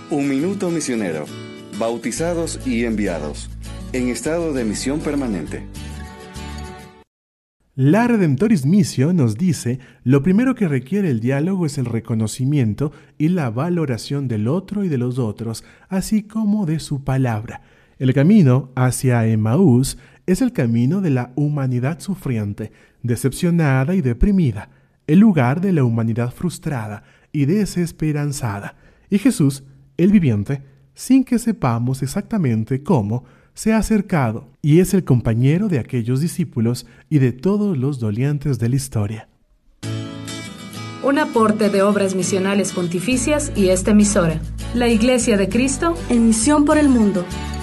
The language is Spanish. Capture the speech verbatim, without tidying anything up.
Un minuto misionero. Bautizados y enviados. En estado de misión permanente. La Redemptoris Missio nos dice, lo primero que requiere el diálogo es el reconocimiento y la valoración del otro y de los otros, así como de su palabra. El camino hacia Emaús es el camino de la humanidad sufriente, decepcionada y deprimida, el lugar de la humanidad frustrada y desesperanzada. Y Jesús, el viviente, sin que sepamos exactamente cómo, se ha acercado y es el compañero de aquellos discípulos y de todos los dolientes de la historia. Un aporte de Obras Misionales Pontificias y esta emisora, la Iglesia de Cristo, en misión por el mundo.